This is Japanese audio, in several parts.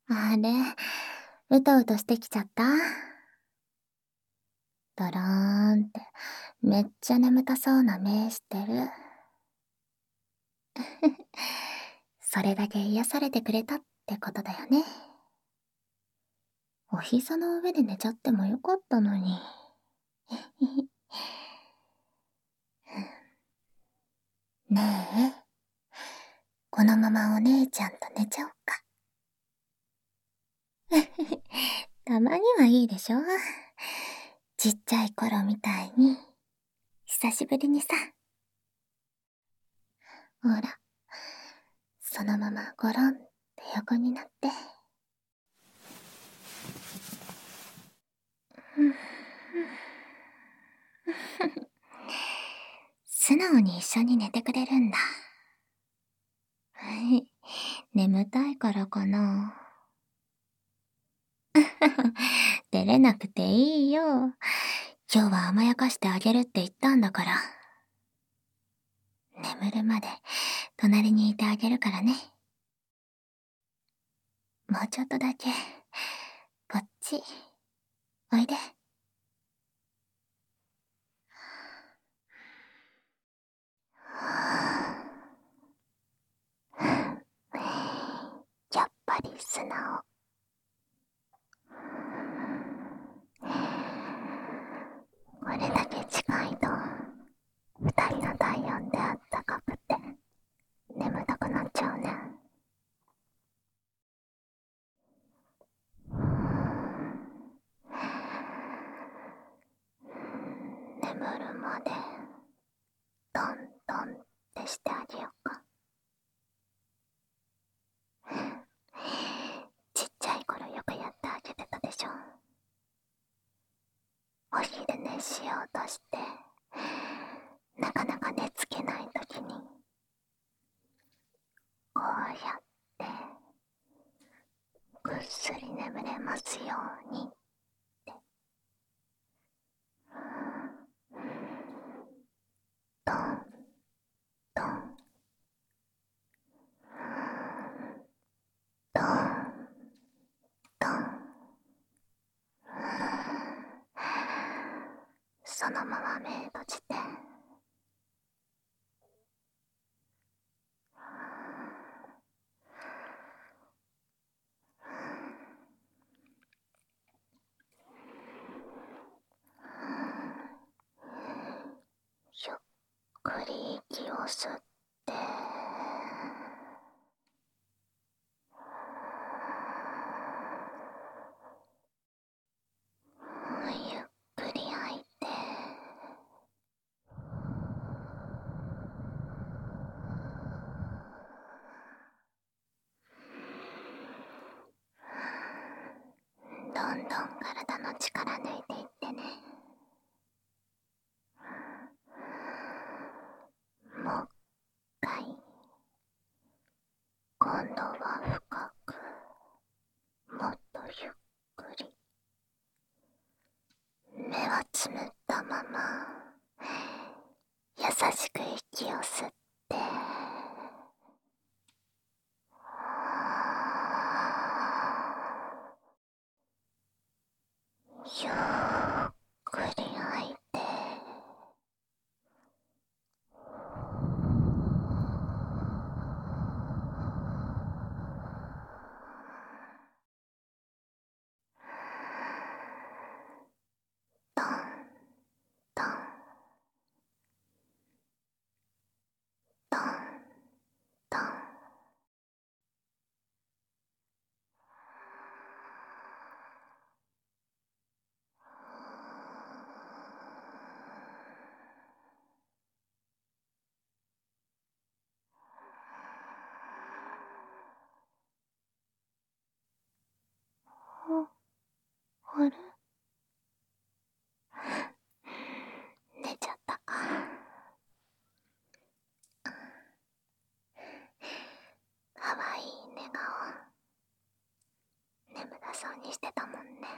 あれ、うとうとしてきちゃった？ドローンって、めっちゃ眠たそうな目してる。それだけ癒されてくれたってことだよね。お膝の上で寝ちゃってもよかったのに。ねえ、このままお姉ちゃんと寝ちゃおっか。たまにはいいでしょ？ちっちゃい頃みたいに、久しぶりにさ。ほら、そのままゴロンって横になって。素直に一緒に寝てくれるんだ。眠たいからかな。照れなくていいよ。今日は甘やかしてあげるって言ったんだから。眠るまで隣にいてあげるからね。もうちょっとだけ、こっち、おいで。やっぱり素直。これだけ近いと、二人の体温であったかくて、眠たくなっちゃうね。眠るまで、トントンってしてあげようか。ちっちゃい頃よくやってあげてたでしょ。お昼寝しようとして、なかなか寝つけないときに、こうやって、ぐっすり眠れますようにって。トントントントン。そのまま目閉じて。ゆっくり息を吸って、ゆっくり吐いて。どんどん体の力抜いていってね。もう一回。今度は深く、もっとゆっくり。目はつむったまま、優しく息を吸って、ゆっくり吐いて。トントントントン。あれ、寝ちゃったか。かわいい寝顔。眠たそうにしてたもんね。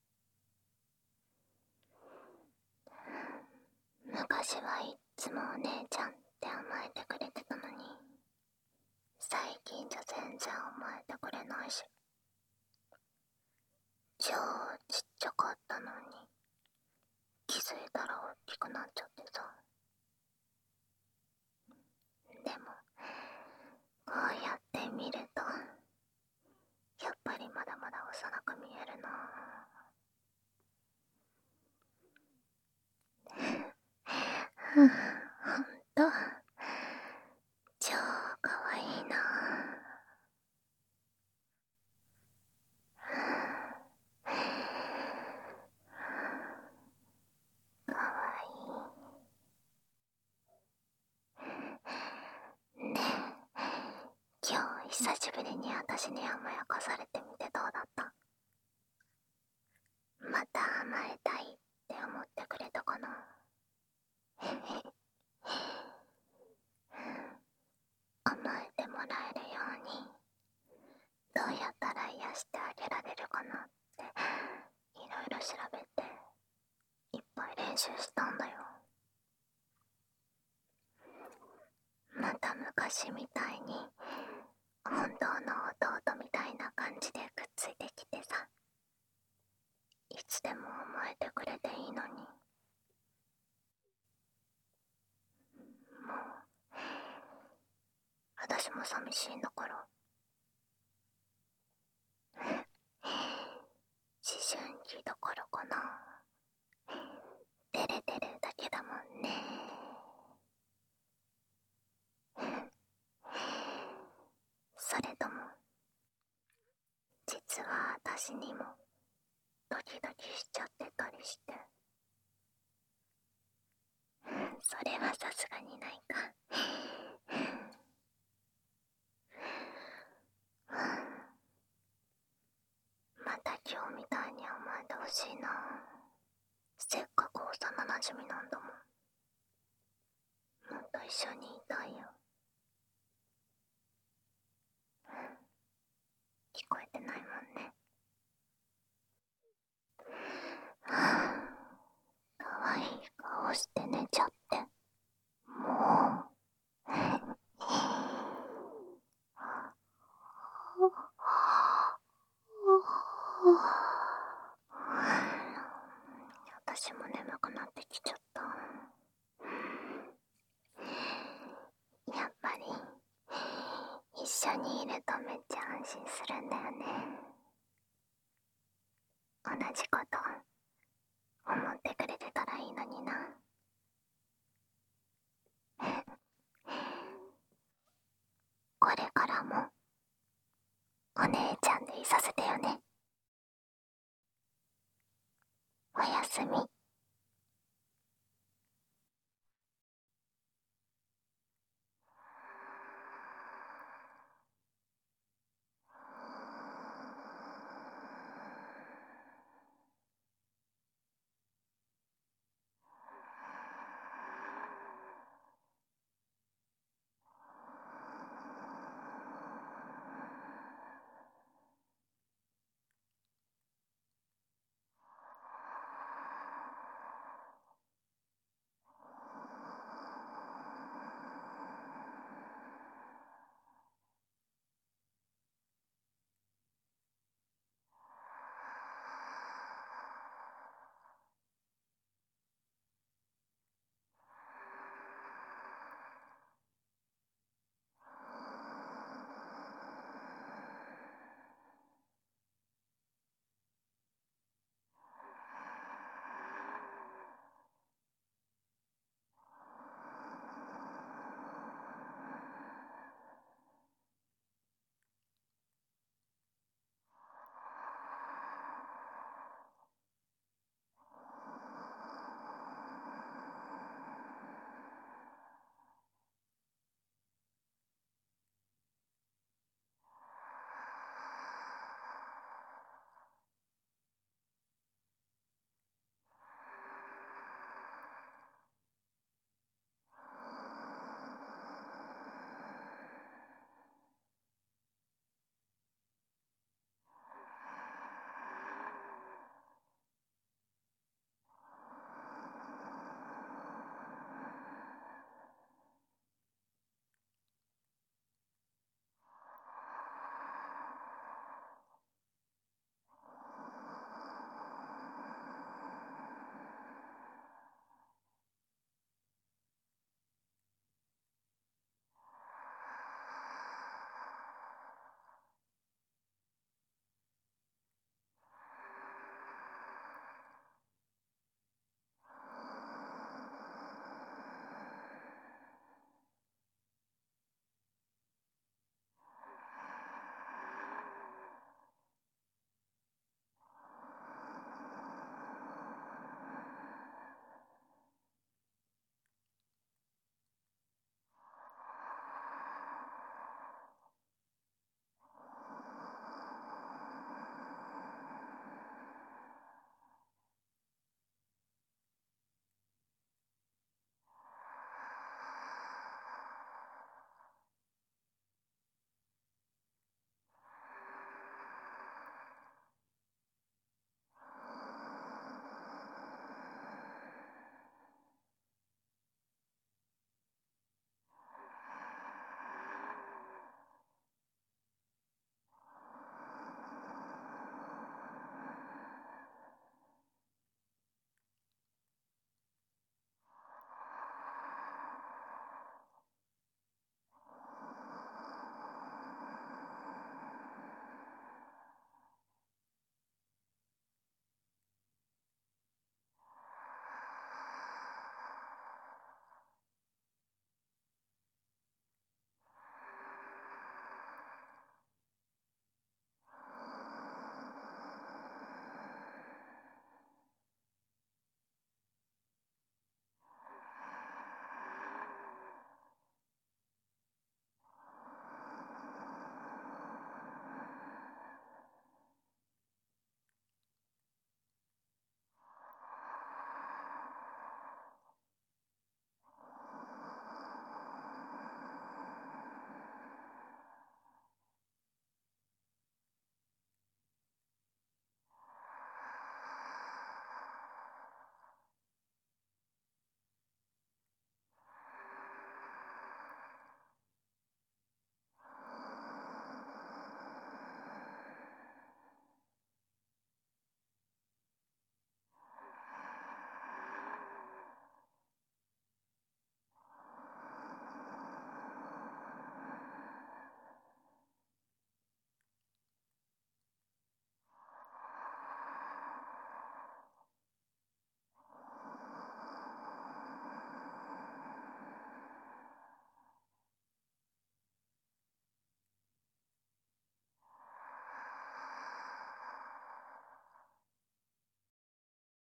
昔はいっつもお姉ちゃんって甘えてくれてたのに、最近じゃ全然甘えてくれないし。 久しぶりに私に甘やかされてみてどうだった？また甘えたいって思ってくれたかな？甘えてもらえるようにどうやったら癒してあげられるかなっていろいろ調べていっぱい練習したんだよ。また昔みたいに本当の弟みたいな感じでくっついてきてさ、いつでも甘えてくれていいのに。もう私も寂しいんだから。思春期だからかな。照れてるだけだもんね。それとも実は私にもドキドキしちゃってたりして。それはさすがにないか。また今日みたいに甘えてほしいな。せっかく幼なじみなんだもん。もっと一緒にいたいよ。聞こえてないもんね。かわいい顔して寝ちゃって。もう。私も眠くなってきちゃった。やっぱり一緒にいるとめっちゃ安心するんだよね。同じこと